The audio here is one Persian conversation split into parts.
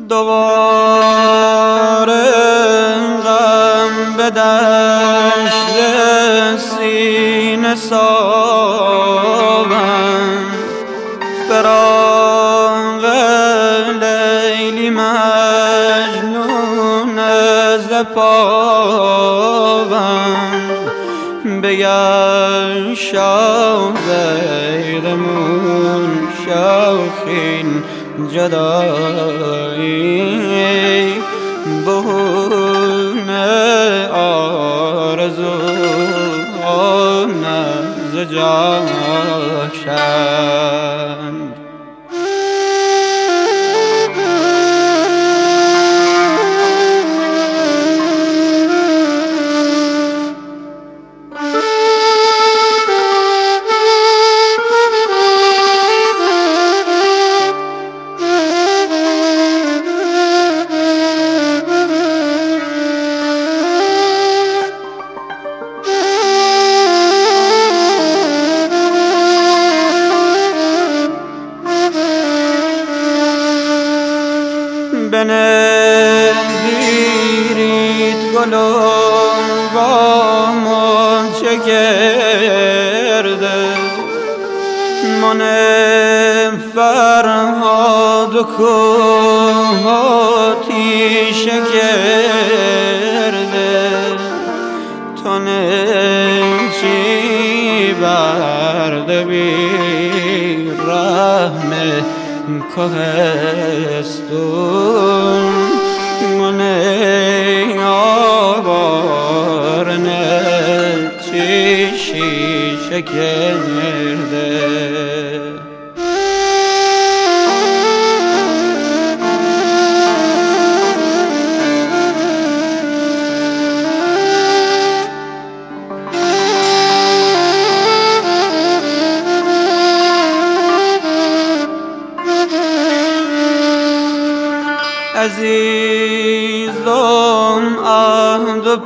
دوباره غم به دشت سینه سازم، فراق لیلی مجنون ز پایم، به یشا زیرمون شوخین جدایی، بهونه آرزو ز جاشند. بنگیرید گلم با منچه گرده، من فرهاد و کوه آتیشه گرده، تو نمچی برده بی رحمه کوهستون، من آوار چی شیشه کرده. عزیزم عهد و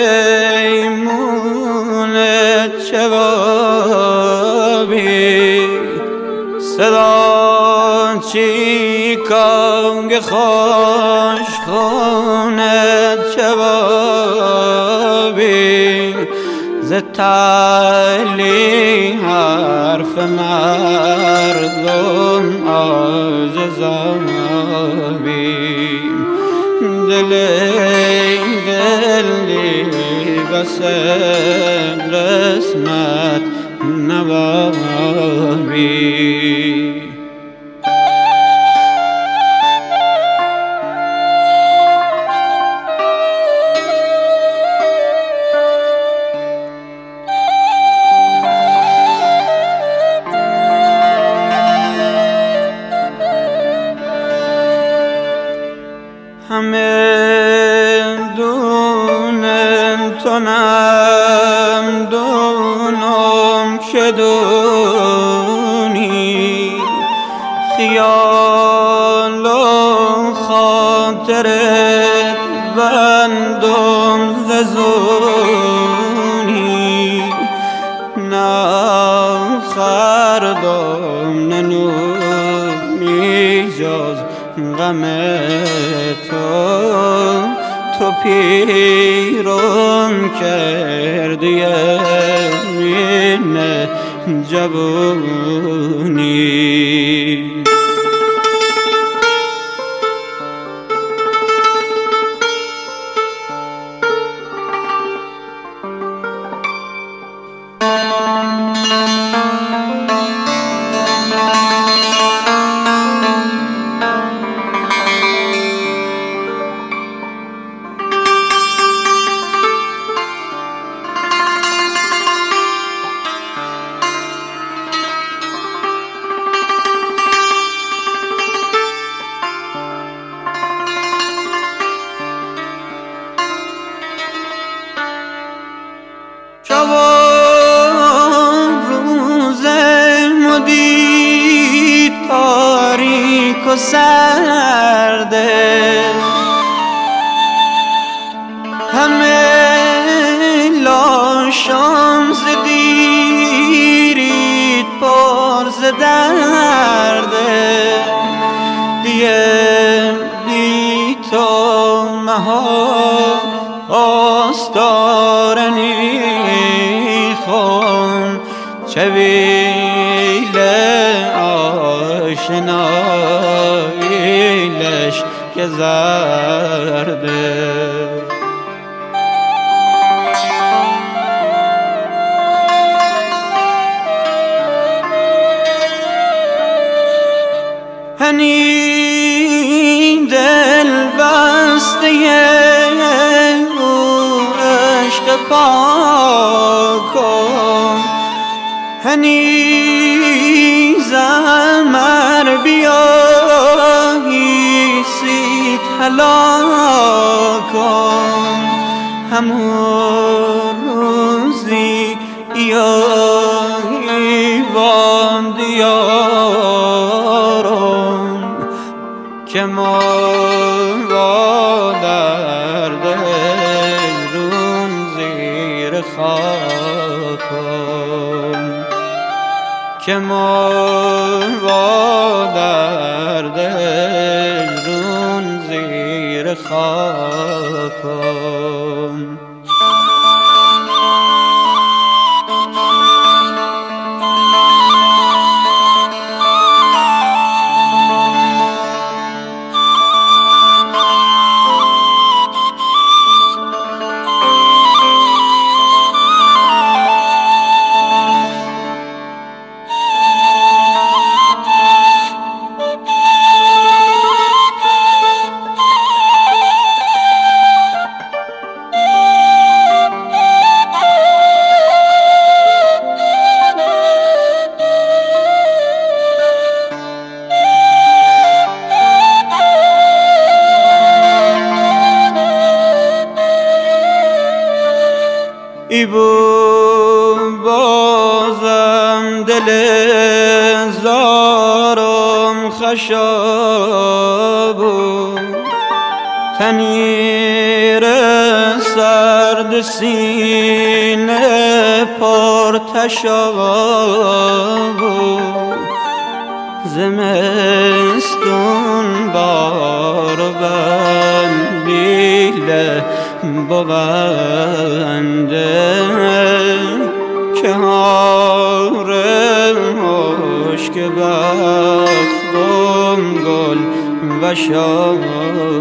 پیمون چه بابی، صدا چی کانگ خوش خونه چه بابی، ز تعلی حرف مردم عاجزم دلی بس قسمت نوابی. همه دونن تو نم دونم که دونی، خیال و خاطرت بندم ززونی، نه خردم ننومی جز غم تو پیرم کردی من جوونی. روز مدید تاریک و سرده، همه لاشام ز دیرید پر ز درده، دیه نایلش که زرده هنی دل بسته او عشق پاکم هنی زمر بیایی سید هلاکم همون روزی یایی وان دیارم که ما با درد رون زیر خاکم که ما با درد رون زیر خاکم ای بازم دل زارم خشابو تنیر سرد سینه پرتشابو زمستون بار بندیله ببنده که هاره مشک بختم گل و شاده